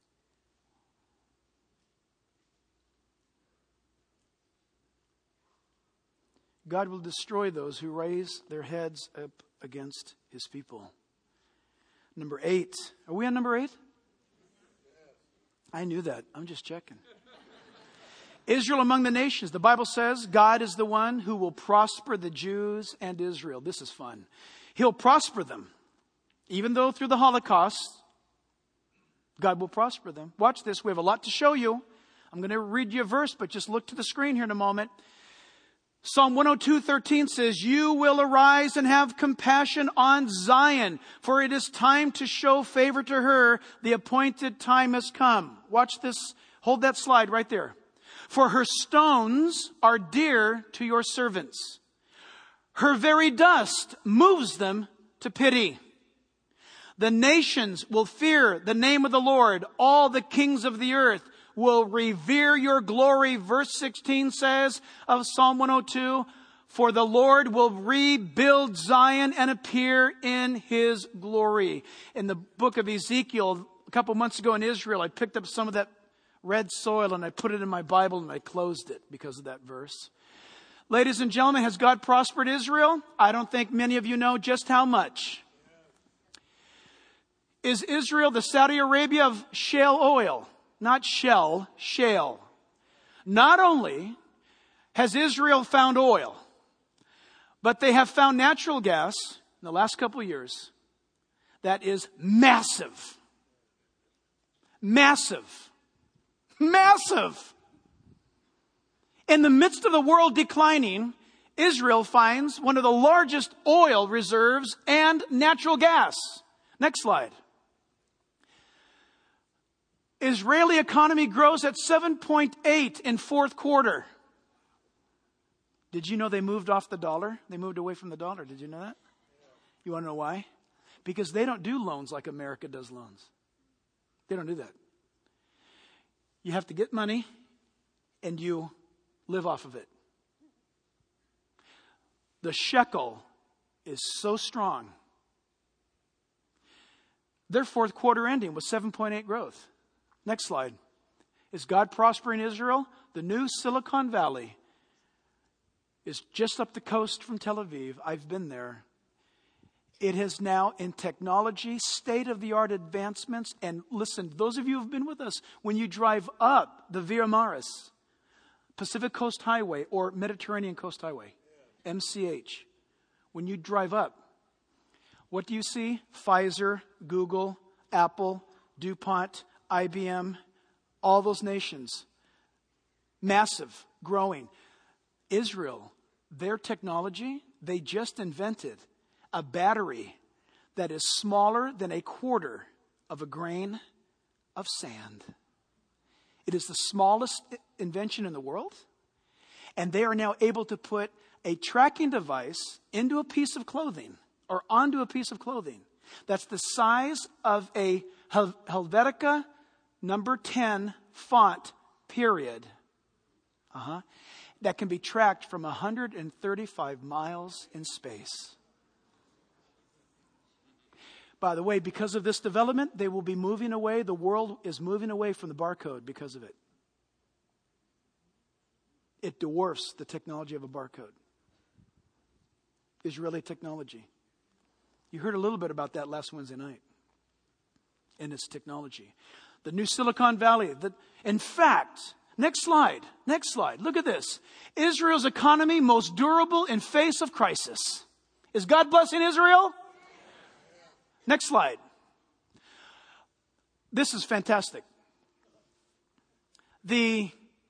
God will destroy those who raise their heads up against his people. Number eight. Are we on number eight? I knew that. I'm just checking. Israel among the nations. The Bible says God is the one who will prosper the Jews and Israel. This is fun. He'll prosper them. Even though through the Holocaust, God will prosper them. Watch this. We have a lot to show you. I'm going to read you a verse, but just look to the screen here in a moment. Psalm one oh two, thirteen says, you will arise and have compassion on Zion, for it is time to show favor to her. The appointed time has come. Watch this. Hold that slide right there. For her stones are dear to your servants. Her very dust moves them to pity. The nations will fear the name of the Lord. All the kings of the earth will revere your glory. Verse sixteen says of Psalm one oh two, for the Lord will rebuild Zion and appear in his glory. In the book of Ezekiel, a couple months ago in Israel, I picked up some of that red soil and I put it in my Bible and I closed it because of that verse. Ladies and gentlemen, has God prospered Israel? I don't think many of you know just how much. Is Israel the Saudi Arabia of shale oil? Not shell, shale. Not only has Israel found oil, but they have found natural gas in the last couple of years that is massive. Massive. Massive. In the midst of the world declining, Israel finds one of the largest oil reserves and natural gas. Next slide. Israeli economy grows at seven point eight in fourth quarter. Did you know they moved off the dollar? They moved away from the dollar. Did you know that? You want to know why? Because they don't do loans like America does loans. They don't do that. You have to get money and you live off of it. The shekel is so strong. Their fourth quarter ending was seven point eight growth. Next slide. Is God prospering Israel? The new Silicon Valley is just up the coast from Tel Aviv. I've been there. It has now, in technology, state-of-the-art advancements. And listen, those of you who have been with us, when you drive up the Via Maris, Pacific Coast Highway or Mediterranean Coast Highway, M C H, when you drive up, what do you see? Pfizer, Google, Apple, DuPont, I B M, all those nations. Massive, growing. Israel, their technology, they just invented a battery that is smaller than a quarter of a grain of sand. It is the smallest invention in the world. And they are now able to put a tracking device into a piece of clothing or onto a piece of clothing that's the size of a Hel- Helvetica number ten font, period. Uh-huh. That can be tracked from one hundred thirty-five miles in space. By the way, because of this development, they will be moving away. The world is moving away from the barcode because of it. It dwarfs the technology of a barcode. Israeli technology. You heard a little bit about that last Wednesday night. And its technology. The new Silicon Valley. The, in fact, next slide. Next slide. Look at this. Israel's economy most durable in face of crisis. Is God blessing Israel? Next slide. This is fantastic. The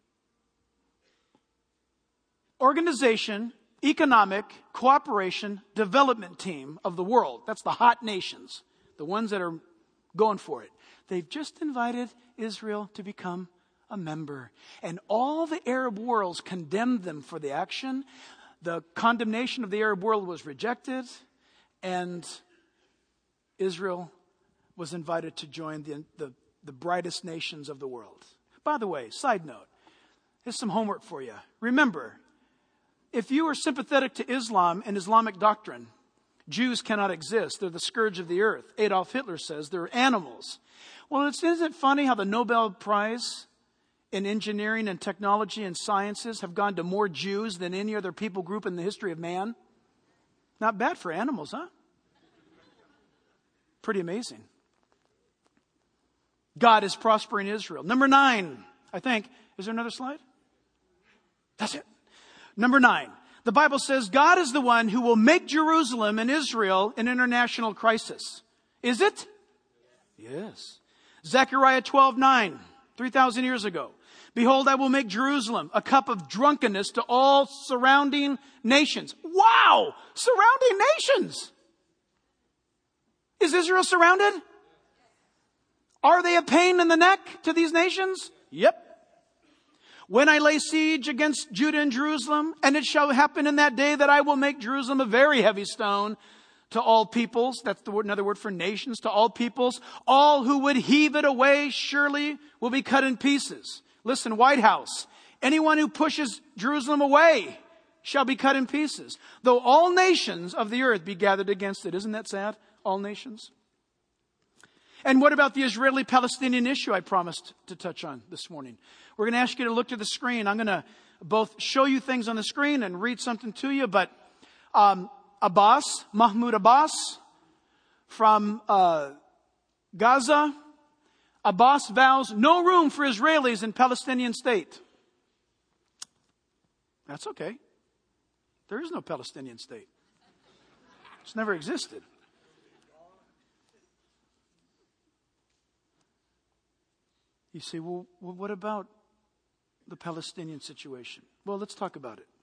Organization Economic Cooperation Development Team of the world, that's the hot nations, the ones that are going for it. They've just invited Israel to become a member. And all the Arab worlds condemned them for the action. The condemnation of the Arab world was rejected. And Israel was invited to join the, the, the brightest nations of the world. By the way, side note, here's some homework for you. Remember, if you are sympathetic to Islam and Islamic doctrine, Jews cannot exist. They're the scourge of the earth. Adolf Hitler says they're animals. Well, it's, isn't it funny how the Nobel Prize in engineering and technology and sciences have gone to more Jews than any other people group in the history of man? Not bad for animals, huh? Pretty amazing. God is prospering Israel. Number nine, I think. Is there another slide? That's it. Number nine. The Bible says God is the one who will make Jerusalem and Israel an international crisis. Is it? Yes. Zechariah twelve nine, three thousand years ago. Behold, I will make Jerusalem a cup of drunkenness to all surrounding nations. Wow! Surrounding nations! Is Israel surrounded? Are they a pain in the neck to these nations? Yep. When I lay siege against Judah and Jerusalem, and it shall happen in that day that I will make Jerusalem a very heavy stone to all peoples. That's the word, another word for nations, to all peoples. All who would heave it away surely will be cut in pieces. Listen, White House, anyone who pushes Jerusalem away shall be cut in pieces. Though all nations of the earth be gathered against it. Isn't that sad? All nations. And what about the Israeli-Palestinian issue I promised to touch on this morning? We're going to ask you to look to the screen. I'm going to both show you things on the screen and read something to you. But um, Abbas, Mahmoud Abbas from uh, Gaza, Abbas vows no room for Israelis in Palestinian state. That's okay. There is no Palestinian state. It's never existed. You say, well, well, what about the Palestinian situation? Well, let's talk about it.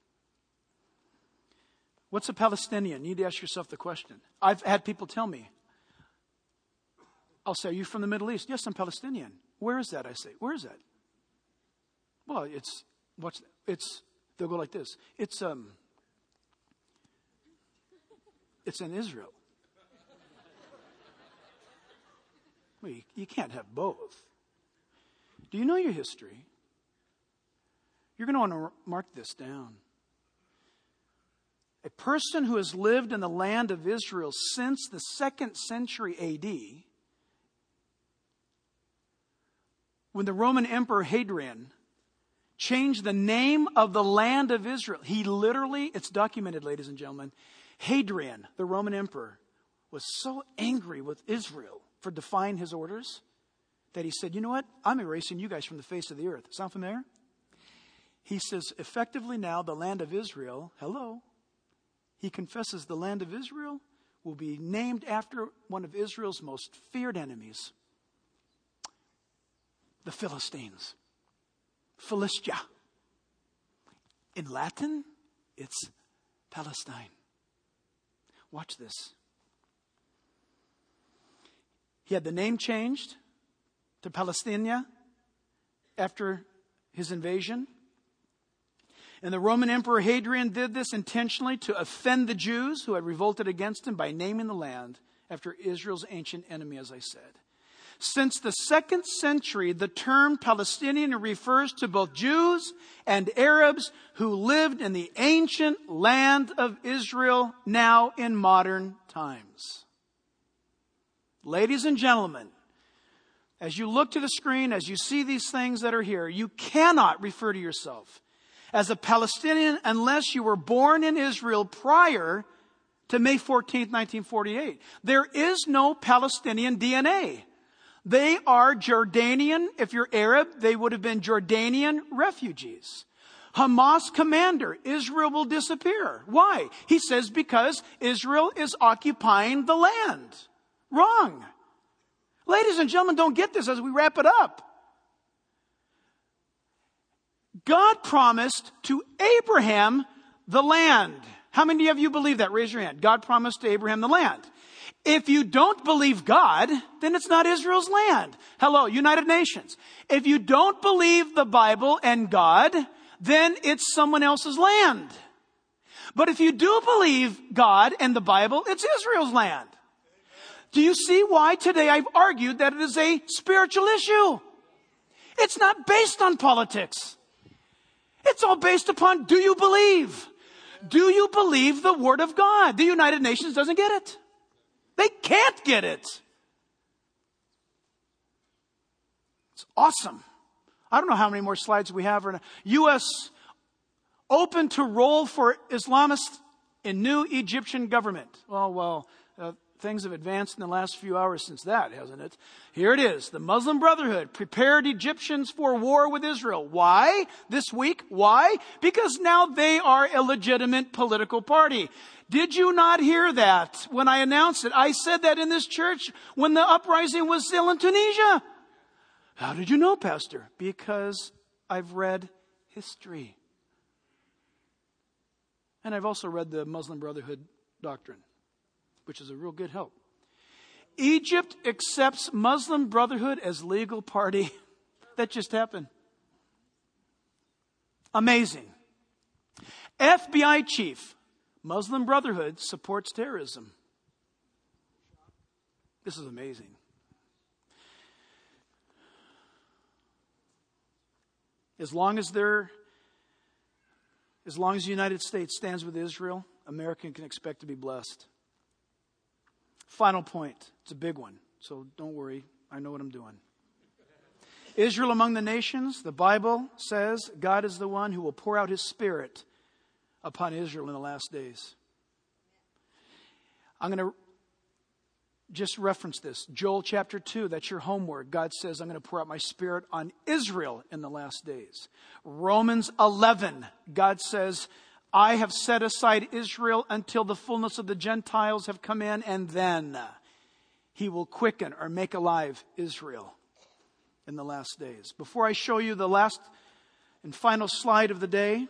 What's a Palestinian? You need to ask yourself the question. I've had people tell me, I'll say, are you from the Middle East? Yes, I'm Palestinian. Where is that? I say, where is that? Well, it's, what's, it's, they'll go like this. It's, um, it's in Israel. Well, you, you can't have both. Do you know your history? You're going to want to mark this down. A person who has lived in the land of Israel since the second century A D, when the Roman Emperor Hadrian changed the name of the land of Israel. He literally, it's documented, ladies and gentlemen, Hadrian, the Roman Emperor, was so angry with Israel for defying his orders that he said, you know what? I'm erasing you guys from the face of the earth. Sound familiar? He says, effectively now, the land of Israel, hello, he confesses the land of Israel will be named after one of Israel's most feared enemies, the Philistines, Philistia. In Latin, it's Palestine. Watch this. He had the name changed to Palestina after his invasion. And the Roman Emperor Hadrian did this intentionally to offend the Jews who had revolted against him by naming the land after Israel's ancient enemy, as I said. Since the second century, the term Palestinian refers to both Jews and Arabs who lived in the ancient land of Israel, now in modern times. Ladies and gentlemen, as you look to the screen, as you see these things that are here, you cannot refer to yourself as a Palestinian unless you were born in Israel prior to May fourteenth, nineteen forty-eight. There is no Palestinian D N A. They are Jordanian. If you're Arab, they would have been Jordanian refugees. Hamas commander, Israel will disappear. Why? He says because Israel is occupying the land. Wrong. Ladies and gentlemen, don't get this as we wrap it up. God promised to Abraham the land. How many of you believe that? Raise your hand. God promised to Abraham the land. If you don't believe God, then it's not Israel's land. Hello, United Nations. If you don't believe the Bible and God, then it's someone else's land. But if you do believe God and the Bible, it's Israel's land. Do you see why today I've argued that it is a spiritual issue? It's not based on politics. It's all based upon, do you believe? Do you believe the Word of God? The United Nations doesn't get it. They can't get it. It's awesome. I don't know how many more slides we have. U S open to role for Islamists in new Egyptian government. Well, well, uh, things have advanced in the last few hours since that, hasn't it? Here it is. The Muslim Brotherhood prepared Egyptians for war with Israel. Why? This week. Why? Because now they are a legitimate political party. Did you not hear that when I announced it? I said that in this church when the uprising was still in Tunisia. How did you know, Pastor? Because I've read history. And I've also read the Muslim Brotherhood doctrine, which is a real good help. Egypt accepts Muslim Brotherhood as legal party. That just happened. Amazing. F B I chief, Muslim Brotherhood supports terrorism. This is amazing. As long as they're, as long as the United States stands with Israel, America can expect to be blessed. Final point. It's a big one, so don't worry. I know what I'm doing. Israel among the nations, the Bible says God is the one who will pour out His Spirit upon Israel in the last days. I'm going to just reference this. Joel chapter two, that's your homework. God says, I'm going to pour out my Spirit on Israel in the last days. Romans eleven, God says, I have set aside Israel until the fullness of the Gentiles have come in, and then He will quicken or make alive Israel in the last days. Before I show you the last and final slide of the day,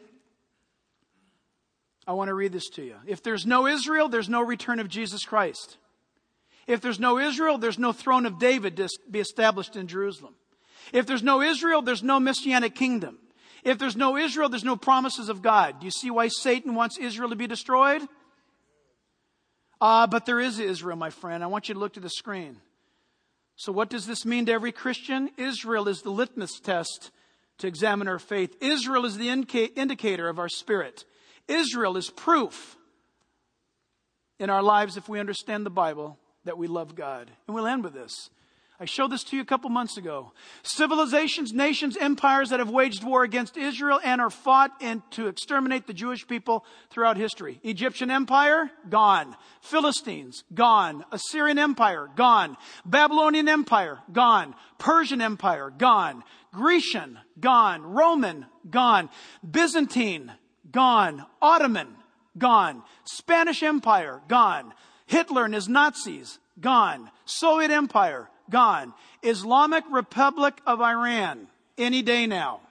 I want to read this to you. If there's no Israel, there's no return of Jesus Christ. If there's no Israel, there's no throne of David to be established in Jerusalem. If there's no Israel, there's no messianic kingdom. If there's no Israel, there's no promises of God. Do you see why Satan wants Israel to be destroyed? Ah, uh, but there is Israel, my friend. I want you to look to the screen. So what does this mean to every Christian? Israel is the litmus test to examine our faith. Israel is the indica- indicator of our spirit. Israel is proof in our lives, if we understand the Bible, that we love God. And we'll end with this. I showed this to you a couple months ago. Civilizations, nations, empires that have waged war against Israel and are fought in to exterminate the Jewish people throughout history. Egyptian Empire, gone. Philistines, gone. Assyrian Empire, gone. Babylonian Empire, gone. Persian Empire, gone. Grecian, gone. Roman, gone. Byzantine, gone. Ottoman, gone. Spanish Empire, gone. Hitler and his Nazis, gone. Soviet Empire, gone. Islamic Republic of Iran, any day now.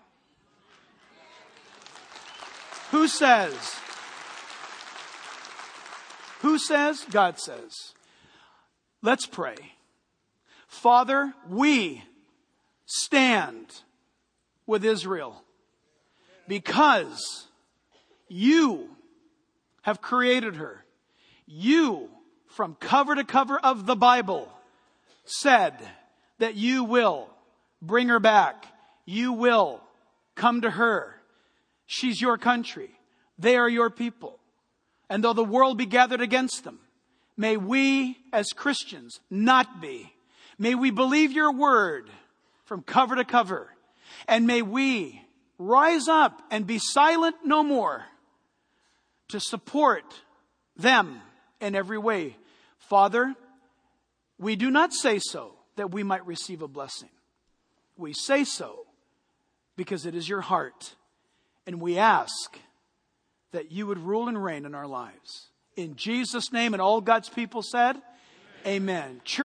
Who says? Who says? God says. Let's pray. Father, we stand with Israel because you have created her. You, from cover to cover of the Bible, said that you will bring her back. You will come to her. She's your country. They are your people. And though the world be gathered against them, may we as Christians not be. May we believe your word from cover to cover. And may we rise up and be silent no more to support them in every way. Father, we do not say so that we might receive a blessing. We say so because it is your heart. And we ask that you would rule and reign in our lives. In Jesus' name, and all God's people said, Amen. Amen.